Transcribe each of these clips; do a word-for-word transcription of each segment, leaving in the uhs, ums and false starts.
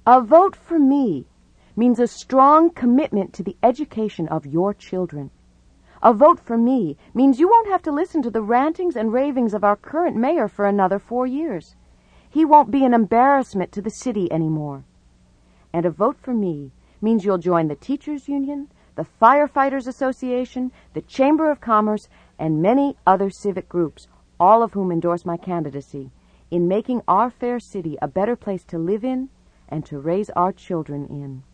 A vote for me means a strong commitment to the education of your children. A vote for me means you won't have to listen to the rantings and ravings of our current mayor for another four years. He won't be an embarrassment to the city anymore. And a vote for me means you'll join the Teachers Union, the Firefighters Association, the Chamber of Commerce, and many other civic groups, all of whom endorse my candidacy, in making our fair city a better place to live in and to raise our children in.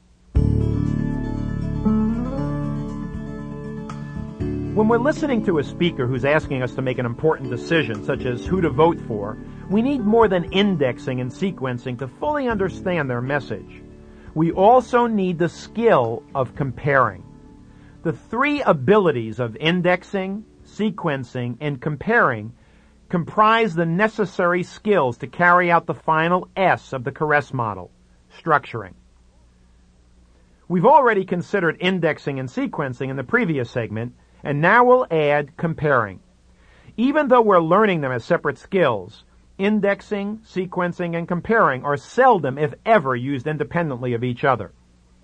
When we're listening to a speaker who's asking us to make an important decision, such as who to vote for, we need more than indexing and sequencing to fully understand their message. We also need the skill of comparing. The three abilities of indexing, sequencing, and comparing comprise the necessary skills to carry out the final S of the Caress model, structuring. We've already considered indexing and sequencing in the previous segment, and now we'll add comparing. Even though we're learning them as separate skills, indexing, sequencing, and comparing are seldom, if ever, used independently of each other.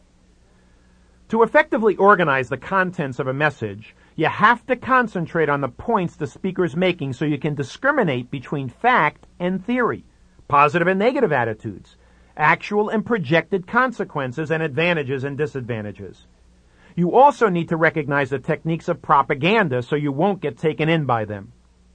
To effectively organize the contents of a message, you have to concentrate on the points the speaker's making so you can discriminate between fact and theory, positive and negative attitudes, actual and projected consequences, and advantages and disadvantages. You also need to recognize the techniques of propaganda so you won't get taken in by them.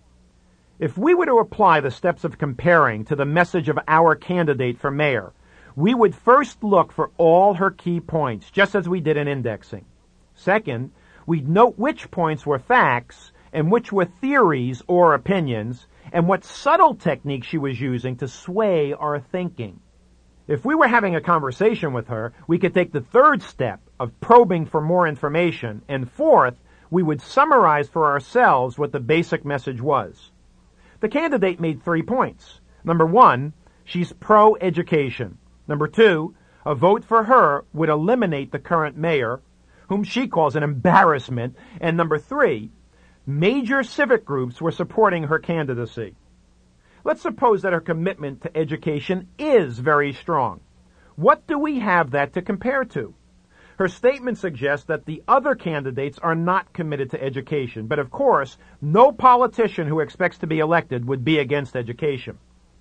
If we were to apply the steps of comparing to the message of our candidate for mayor, we would first look for all her key points, just as we did in indexing. Second, we'd note which points were facts and which were theories or opinions, and what subtle techniques she was using to sway our thinking. If we were having a conversation with her, we could take the third step of probing for more information, and fourth, we would summarize for ourselves what the basic message was. The candidate made three points. Number one, she's pro-education. Number two, a vote for her would eliminate the current mayor, whom she calls an embarrassment. And number three, major civic groups were supporting her candidacy. Let's suppose that her commitment to education is very strong. What do we have that to compare to? Her statement suggests that the other candidates are not committed to education, but of course, no politician who expects to be elected would be against education.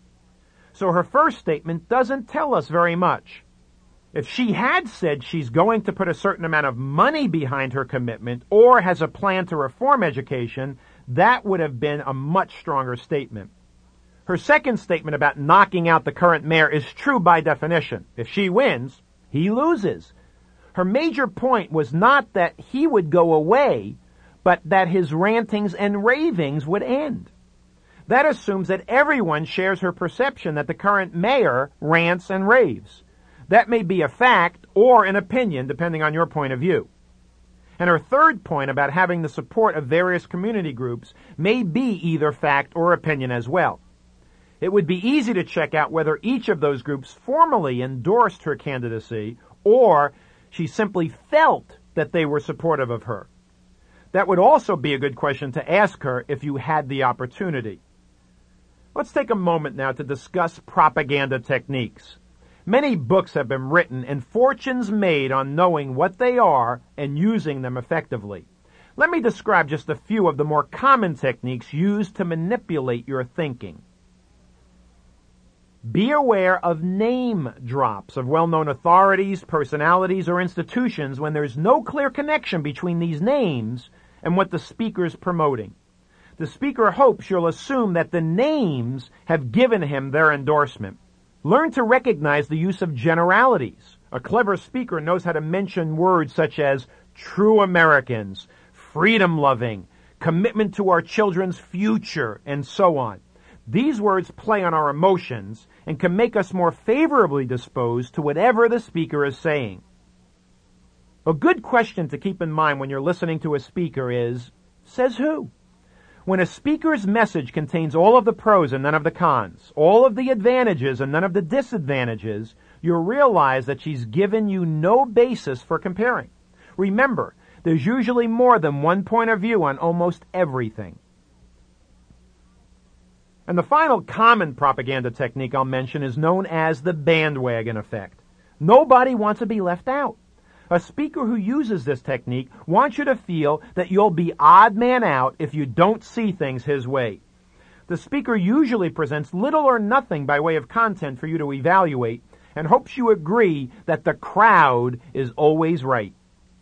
So her first statement doesn't tell us very much. If she had said she's going to put a certain amount of money behind her commitment or has a plan to reform education, that would have been a much stronger statement. Her second statement about knocking out the current mayor is true by definition. If she wins, he loses. Her major point was not that he would go away, but that his rantings and ravings would end. That assumes that everyone shares her perception that the current mayor rants and raves. That may be a fact or an opinion, depending on your point of view. And her third point about having the support of various community groups may be either fact or opinion as well. It would be easy to check out whether each of those groups formally endorsed her candidacy or she simply felt that they were supportive of her. That would also be a good question to ask her if you had the opportunity. Let's take a moment now to discuss propaganda techniques. Many books have been written and fortunes made on knowing what they are and using them effectively. Let me describe just a few of the more common techniques used to manipulate your thinking. Be aware of name drops of well-known authorities, personalities, or institutions when there's no clear connection between these names and what the speaker's promoting. The speaker hopes you'll assume that the names have given him their endorsement. Learn to recognize the use of generalities. A clever speaker knows how to mention words such as true Americans, freedom-loving, commitment to our children's future, and so on. These words play on our emotions and can make us more favorably disposed to whatever the speaker is saying. A good question to keep in mind when you're listening to a speaker is, says who? When a speaker's message contains all of the pros and none of the cons, all of the advantages and none of the disadvantages, you'll realize that she's given you no basis for comparing. Remember, there's usually more than one point of view on almost everything. And the final common propaganda technique I'll mention is known as the bandwagon effect. Nobody wants to be left out. A speaker who uses this technique wants you to feel that you'll be odd man out if you don't see things his way. The speaker usually presents little or nothing by way of content for you to evaluate and hopes you agree that the crowd is always right.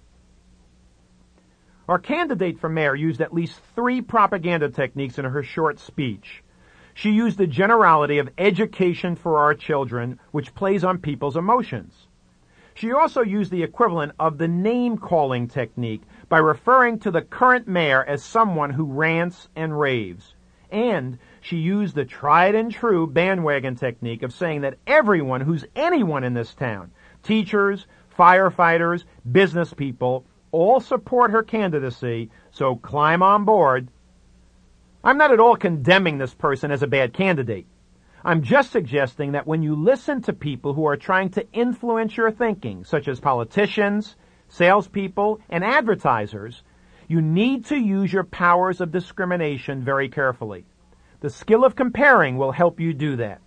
Our candidate for mayor used at least three propaganda techniques in her short speech. She used the generality of education for our children, which plays on people's emotions. She also used the equivalent of the name-calling technique by referring to the current mayor as someone who rants and raves. And she used the tried-and-true bandwagon technique of saying that everyone who's anyone in this town, teachers, firefighters, business people, all support her candidacy, so climb on board. I'm not at all condemning this person as a bad candidate. I'm just suggesting that when you listen to people who are trying to influence your thinking, such as politicians, salespeople, and advertisers, you need to use your powers of discrimination very carefully. The skill of comparing will help you do that.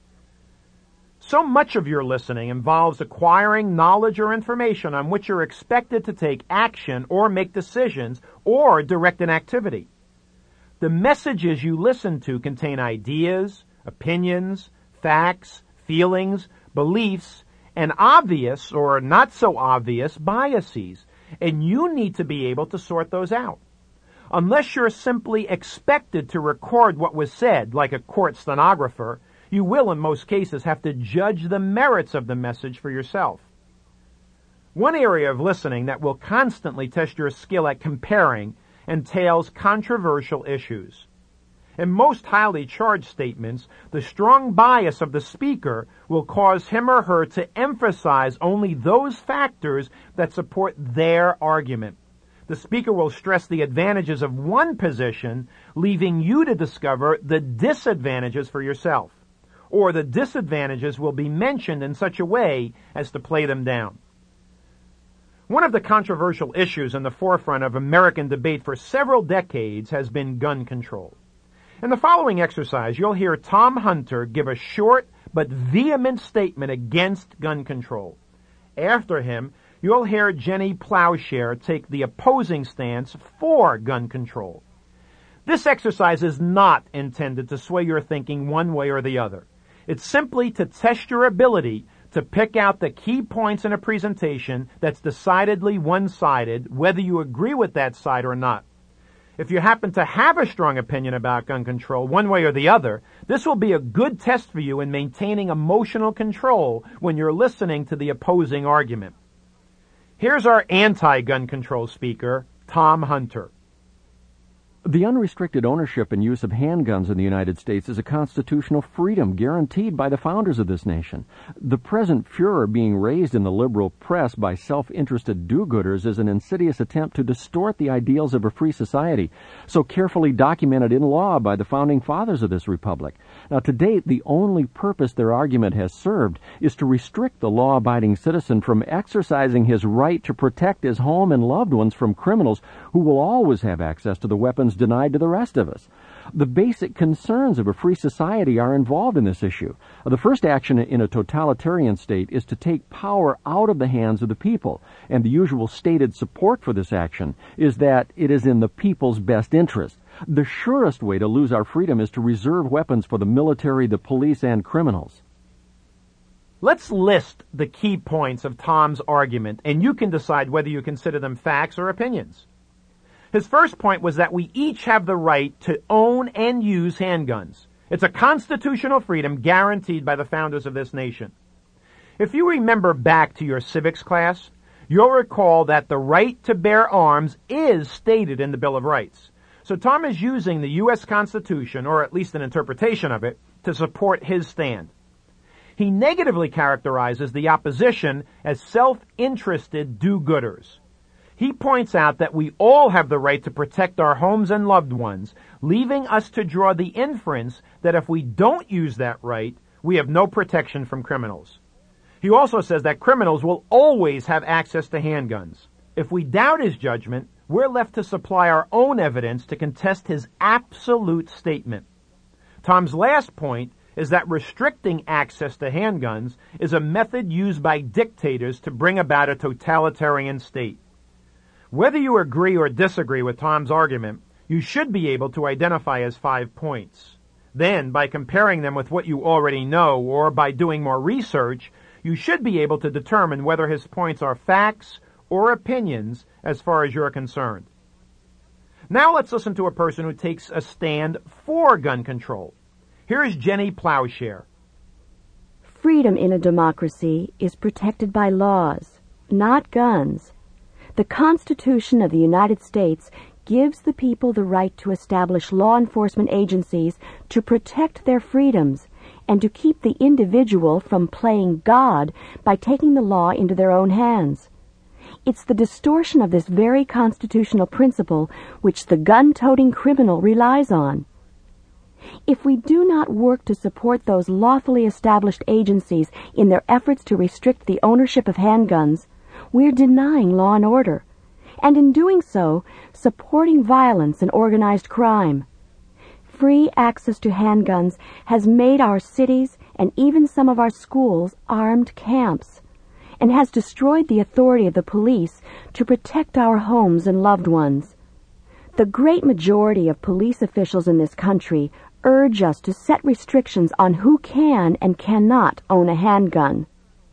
So much of your listening involves acquiring knowledge or information on which you're expected to take action or make decisions or direct an activity. The messages you listen to contain ideas, opinions, facts, feelings, beliefs, and obvious or not so obvious biases, and you need to be able to sort those out. Unless you're simply expected to record what was said, like a court stenographer, you will in most cases have to judge the merits of the message for yourself. One area of listening that will constantly test your skill at comparing entails controversial issues. In most highly charged statements, the strong bias of the speaker will cause him or her to emphasize only those factors that support their argument. The speaker will stress the advantages of one position, leaving you to discover the disadvantages for yourself. Or the disadvantages will be mentioned in such a way as to play them down. One of the controversial issues in the forefront of American debate for several decades has been gun control. In the following exercise, you'll hear Tom Hunter give a short but vehement statement against gun control. After him, you'll hear Jenny Plowshare take the opposing stance for gun control. This exercise is not intended to sway your thinking one way or the other. It's simply to test your ability to pick out the key points in a presentation that's decidedly one-sided, whether you agree with that side or not. If you happen to have a strong opinion about gun control, one way or the other, this will be a good test for you in maintaining emotional control when you're listening to the opposing argument. Here's our anti-gun control speaker, Tom Hunter. The unrestricted ownership and use of handguns in the United States is a constitutional freedom guaranteed by the founders of this nation. The present furor being raised in the liberal press by self-interested do-gooders is an insidious attempt to distort the ideals of a free society, so carefully documented in law by the founding fathers of this republic. Now, to date, the only purpose their argument has served is to restrict the law-abiding citizen from exercising his right to protect his home and loved ones from criminals who will always have access to the weapons denied to the rest of us. The basic concerns of a free society are involved in this issue. The first action in a totalitarian state is to take power out of the hands of the people, and the usual stated support for this action is that it is in the people's best interest. The surest way to lose our freedom is to reserve weapons for the military, the police, and criminals. Let's list the key points of Tom's argument, and you can decide whether you consider them facts or opinions. His first point was that we each have the right to own and use handguns. It's a constitutional freedom guaranteed by the founders of this nation. If you remember back to your civics class, you'll recall that the right to bear arms is stated in the Bill of Rights. So Tom is using the U S Constitution, or at least an interpretation of it, to support his stand. He negatively characterizes the opposition as self-interested do-gooders. He points out that we all have the right to protect our homes and loved ones, leaving us to draw the inference that if we don't use that right, we have no protection from criminals. He also says that criminals will always have access to handguns. If we doubt his judgment, we're left to supply our own evidence to contest his absolute statement. Tom's last point is that restricting access to handguns is a method used by dictators to bring about a totalitarian state. Whether you agree or disagree with Tom's argument, you should be able to identify his five points. Then, by comparing them with what you already know or by doing more research, you should be able to determine whether his points are facts or opinions as far as you're concerned. Now let's listen to a person who takes a stand for gun control. Here is Jenny Plowshare. Freedom in a democracy is protected by laws, not guns. The Constitution of the United States gives the people the right to establish law enforcement agencies to protect their freedoms and to keep the individual from playing God by taking the law into their own hands. It's the distortion of this very constitutional principle which the gun-toting criminal relies on. If we do not work to support those lawfully established agencies in their efforts to restrict the ownership of handguns, we're denying law and order, and in doing so, supporting violence and organized crime. Free access to handguns has made our cities and even some of our schools armed camps, and has destroyed the authority of the police to protect our homes and loved ones. The great majority of police officials in this country urge us to set restrictions on who can and cannot own a handgun.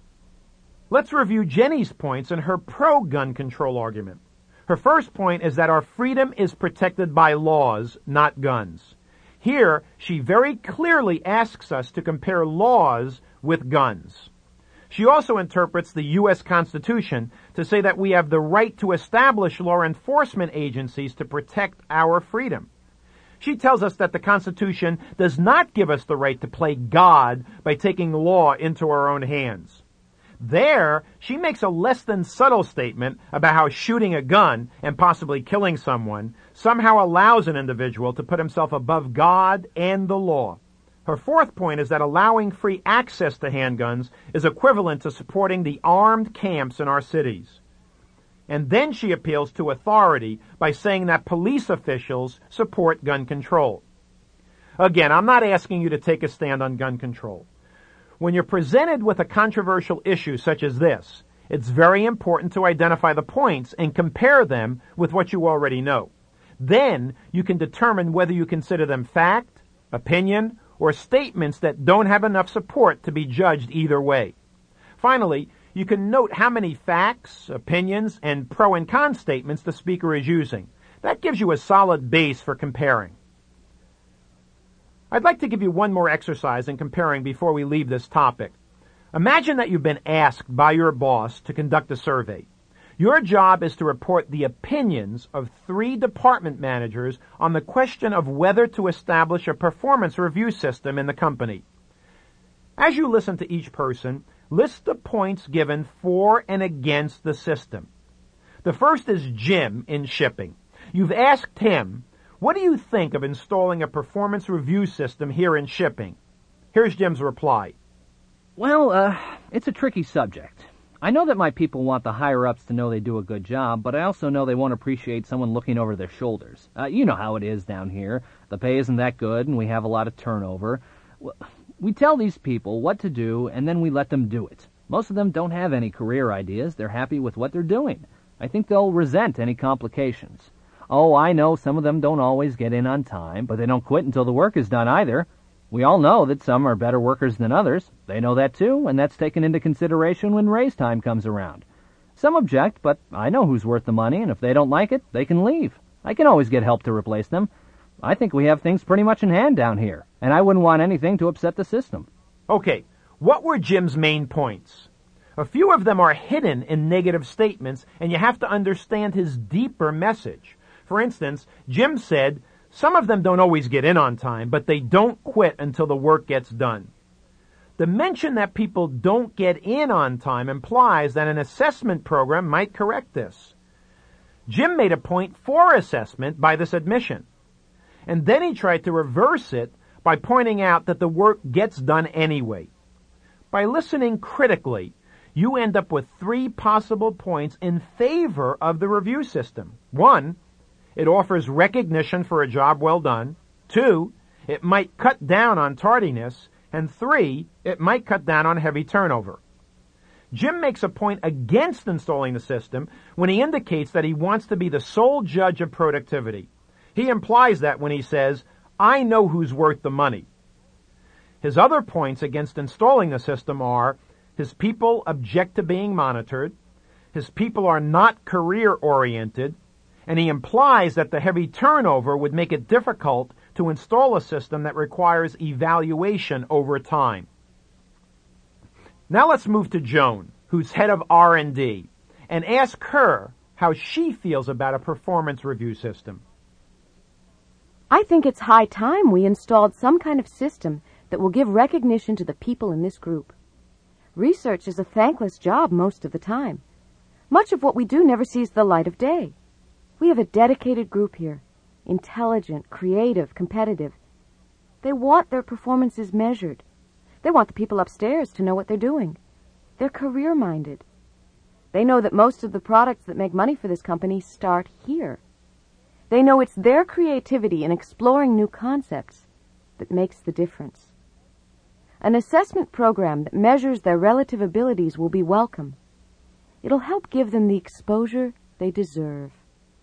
Let's review Jenny's points in her pro-gun control argument. Her first point is that our freedom is protected by laws, not guns. Here, she very clearly asks us to compare laws with guns. She also interprets the U S Constitution to say that we have the right to establish law enforcement agencies to protect our freedom. She tells us that the Constitution does not give us the right to play God by taking law into our own hands. There, she makes a less than subtle statement about how shooting a gun and possibly killing someone somehow allows an individual to put himself above God and the law. Her fourth point is that allowing free access to handguns is equivalent to supporting the armed camps in our cities. And then she appeals to authority by saying that police officials support gun control. Again, I'm not asking you to take a stand on gun control. When you're presented with a controversial issue such as this, it's very important to identify the points and compare them with what you already know. Then you can determine whether you consider them fact, opinion, or statements that don't have enough support to be judged either way. Finally, you can note how many facts, opinions, and pro and con statements the speaker is using. That gives you a solid base for comparing. I'd like to give you one more exercise in comparing before we leave this topic. Imagine that you've been asked by your boss to conduct a survey. Your job is to report the opinions of three department managers on the question of whether to establish a performance review system in the company. As you listen to each person, list the points given for and against the system. The first is Jim in shipping. You've asked him, what do you think of installing a performance review system here in shipping? Here's Jim's reply. Well, uh, it's a tricky subject. I know that my people want the higher-ups to know they do a good job, but I also know they won't appreciate someone looking over their shoulders. Uh, you know how it is down here. The pay isn't that good, and we have a lot of turnover. We tell these people what to do, and then we let them do it. Most of them don't have any career ideas. They're happy with what they're doing. I think they'll resent any complications. Oh, I know some of them don't always get in on time, but they don't quit until the work is done either. We all know that some are better workers than others. They know that too, and that's taken into consideration when raise time comes around. Some object, but I know who's worth the money, and if they don't like it, they can leave. I can always get help to replace them. I think we have things pretty much in hand down here, and I wouldn't want anything to upset the system. Okay, what were Jim's main points? A few of them are hidden in negative statements, and you have to understand his deeper message. For instance, Jim said, some of them don't always get in on time, but they don't quit until the work gets done. The mention that people don't get in on time implies that an assessment program might correct this. Jim made a point for assessment by this admission. And then he tried to reverse it by pointing out that the work gets done anyway. By listening critically, you end up with three possible points in favor of the review system. One, it offers recognition for a job well done. Two, it might cut down on tardiness, and three, it might cut down on heavy turnover. Jim makes a point against installing the system when he indicates that he wants to be the sole judge of productivity. He implies that when he says, "I know who's worth the money." His other points against installing the system are, his people object to being monitored, his people are not career-oriented, and he implies that the heavy turnover would make it difficult to install a system that requires evaluation over time. Now let's move to Joan, who's head of R and D, and ask her how she feels about a performance review system. I think it's high time we installed some kind of system that will give recognition to the people in this group. Research is a thankless job most of the time. Much of what we do never sees the light of day. We have a dedicated group here, intelligent, creative, competitive. They want their performances measured. They want the people upstairs to know what they're doing. They're career-minded. They know that most of the products that make money for this company start here. They know it's their creativity in exploring new concepts that makes the difference. An assessment program that measures their relative abilities will be welcome. It'll help give them the exposure they deserve.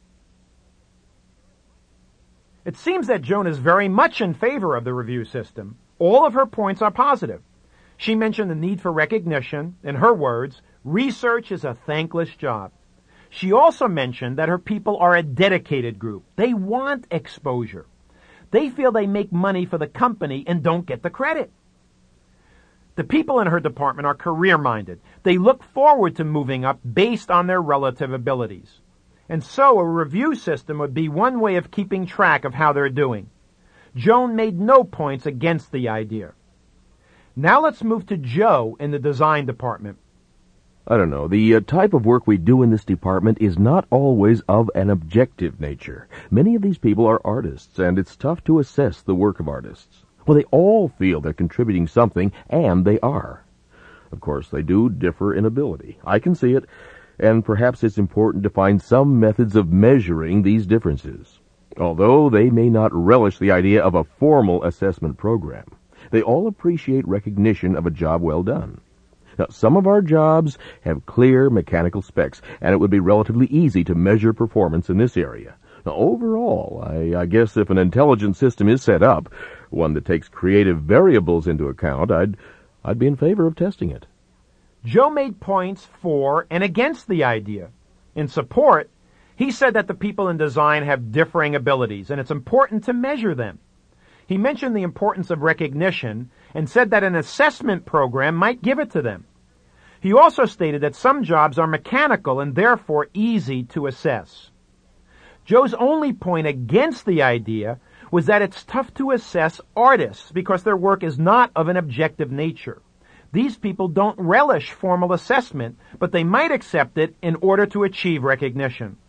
It seems that Joan is very much in favor of the review system. All of her points are positive. She mentioned the need for recognition. In her words, research is a thankless job. She also mentioned that her people are a dedicated group. They want exposure. They feel they make money for the company and don't get the credit. The people in her department are career-minded. They look forward to moving up based on their relative abilities. And so a review system would be one way of keeping track of how they're doing. Joan made no points against the idea. Now let's move to Joe in the design department. I don't know. The uh, type of work we do in this department is not always of an objective nature. Many of these people are artists, and it's tough to assess the work of artists. Well, they all feel they're contributing something, and they are. Of course, they do differ in ability. I can see it, and perhaps it's important to find some methods of measuring these differences. Although they may not relish the idea of a formal assessment program, they all appreciate recognition of a job well done. Now, some of our jobs have clear mechanical specs, and it would be relatively easy to measure performance in this area. Now, overall, I, I guess if an intelligent system is set up, one that takes creative variables into account, I'd, I'd be in favor of testing it. Joe made points for and against the idea. In support, he said that the people in design have differing abilities, and it's important to measure them. He mentioned the importance of recognition and said that an assessment program might give it to them. He also stated that some jobs are mechanical and therefore easy to assess. Joe's only point against the idea was that it's tough to assess artists because their work is not of an objective nature. These people don't relish formal assessment, but they might accept it in order to achieve recognition.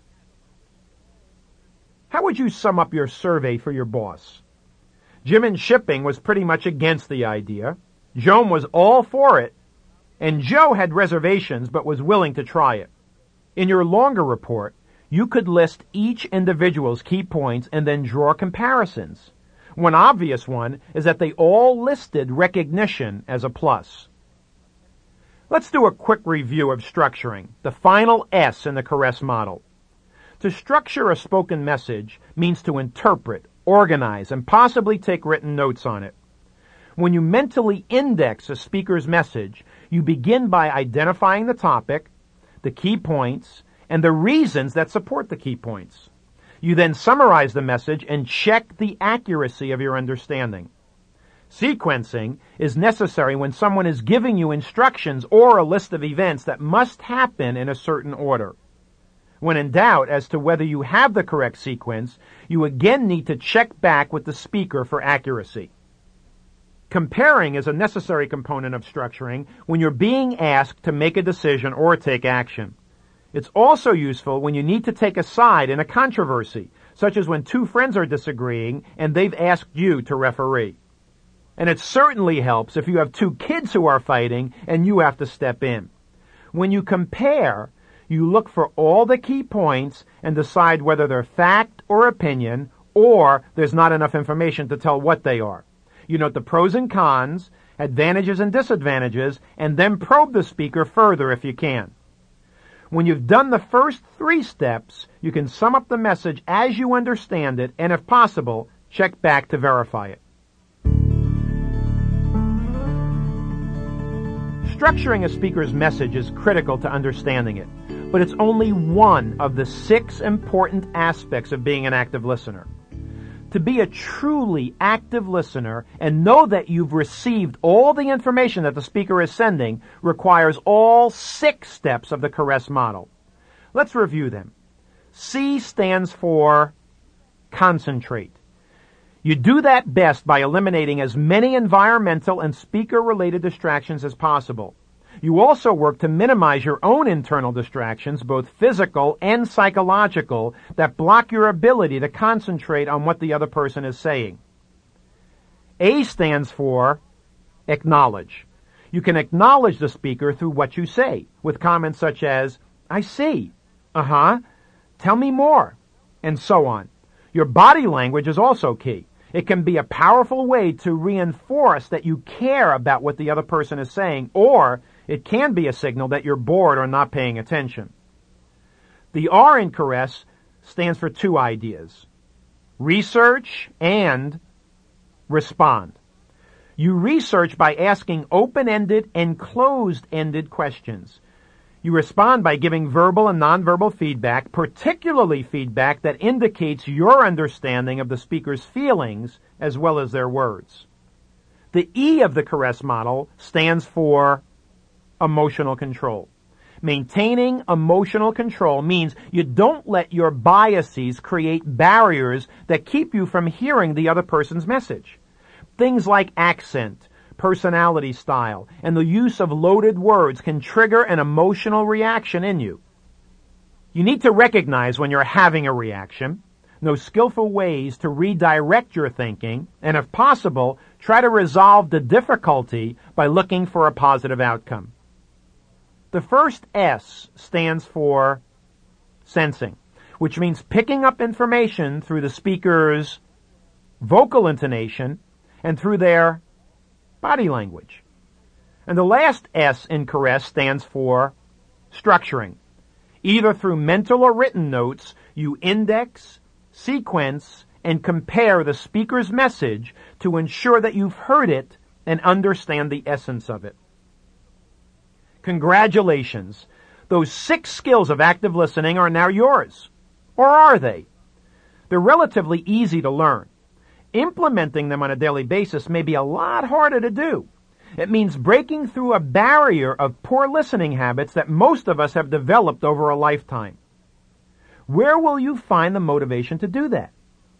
How would you sum up your survey for your boss? Jim in shipping was pretty much against the idea. Joan was all for it. And Joe had reservations but was willing to try it. In your longer report, you could list each individual's key points and then draw comparisons. One obvious one is that they all listed recognition as a plus. Let's do a quick review of structuring, the final S in the Caress model. To structure a spoken message means to interpret, organize, and possibly take written notes on it. When you mentally index a speaker's message, you begin by identifying the topic, the key points, and the reasons that support the key points. You then summarize the message and check the accuracy of your understanding. Sequencing is necessary when someone is giving you instructions or a list of events that must happen in a certain order. When in doubt as to whether you have the correct sequence, you again need to check back with the speaker for accuracy. Comparing is a necessary component of structuring when you're being asked to make a decision or take action. It's also useful when you need to take a side in a controversy, such as when two friends are disagreeing and they've asked you to referee. And it certainly helps if you have two kids who are fighting and you have to step in. When you compare, you look for all the key points and decide whether they're fact or opinion, or there's not enough information to tell what they are. You note the pros and cons, advantages and disadvantages, and then probe the speaker further if you can. When you've done the first three steps, you can sum up the message as you understand it, and if possible, check back to verify it. Structuring a speaker's message is critical to understanding it, but it's only one of the six important aspects of being an active listener. To be a truly active listener and know that you've received all the information that the speaker is sending requires all six steps of the Caress model. Let's review them. C stands for concentrate. You do that best by eliminating as many environmental and speaker-related distractions as possible. You also work to minimize your own internal distractions, both physical and psychological, that block your ability to concentrate on what the other person is saying. A stands for acknowledge. You can acknowledge the speaker through what you say, with comments such as, I see, uh-huh, tell me more, and so on. Your body language is also key. It can be a powerful way to reinforce that you care about what the other person is saying, or it can be a signal that you're bored or not paying attention. The R in Caress stands for two ideas: research and respond. You research by asking open-ended and closed-ended questions. You respond by giving verbal and nonverbal feedback, particularly feedback that indicates your understanding of the speaker's feelings as well as their words. The E of the Caress model stands for emotional control. Maintaining emotional control means you don't let your biases create barriers that keep you from hearing the other person's message. Things like accent, personality style, and the use of loaded words can trigger an emotional reaction in you. You need to recognize when you're having a reaction, know skillful ways to redirect your thinking, and if possible, try to resolve the difficulty by looking for a positive outcome. The first S stands for sensing, which means picking up information through the speaker's vocal intonation and through their body language. And the last S in Caress stands for structuring. Either through mental or written notes, you index, sequence, and compare the speaker's message to ensure that you've heard it and understand the essence of it. Congratulations. Those six skills of active listening are now yours. Or are they? They're relatively easy to learn. Implementing them on a daily basis may be a lot harder to do. It means breaking through a barrier of poor listening habits that most of us have developed over a lifetime. Where will you find the motivation to do that?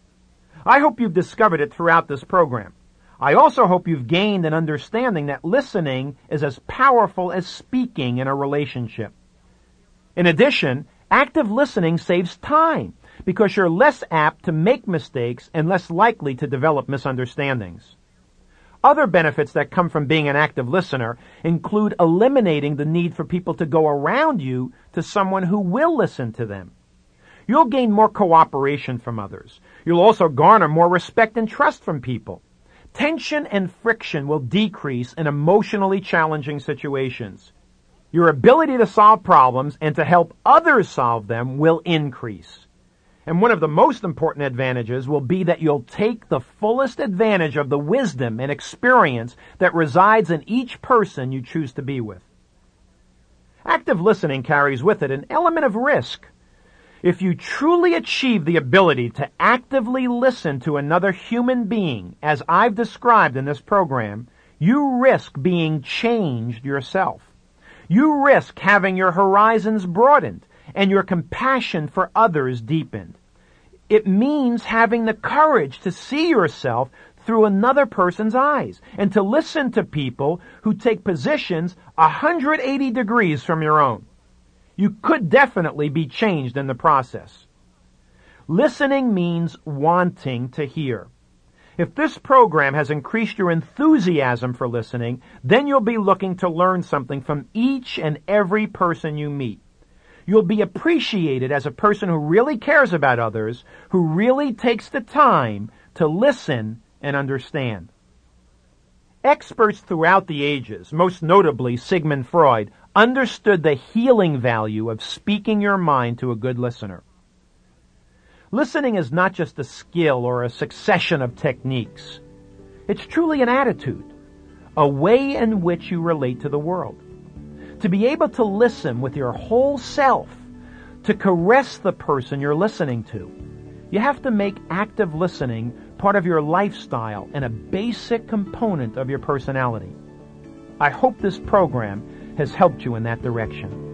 I hope you've discovered it throughout this program. I also hope you've gained an understanding that listening is as powerful as speaking in a relationship. In addition, active listening saves time because you're less apt to make mistakes and less likely to develop misunderstandings. Other benefits that come from being an active listener include eliminating the need for people to go around you to someone who will listen to them. You'll gain more cooperation from others. You'll also garner more respect and trust from people. Tension and friction will decrease in emotionally challenging situations. Your ability to solve problems and to help others solve them will increase. And one of the most important advantages will be that you'll take the fullest advantage of the wisdom and experience that resides in each person you choose to be with. Active listening carries with it an element of risk. If you truly achieve the ability to actively listen to another human being, as I've described in this program, you risk being changed yourself. You risk having your horizons broadened and your compassion for others deepened. It means having the courage to see yourself through another person's eyes and to listen to people who take positions one hundred eighty degrees from your own. You could definitely be changed in the process. Listening means wanting to hear. If this program has increased your enthusiasm for listening, then you'll be looking to learn something from each and every person you meet. You'll be appreciated as a person who really cares about others, who really takes the time to listen and understand. Experts throughout the ages, most notably Sigmund Freud, understood the healing value of speaking your mind to a good listener. Listening is not just a skill or a succession of techniques. It's truly an attitude, a way in which you relate to the world. To be able to listen with your whole self, to caress the person you're listening to, you have to make active listening part of your lifestyle and a basic component of your personality. I hope this program has helped you in that direction.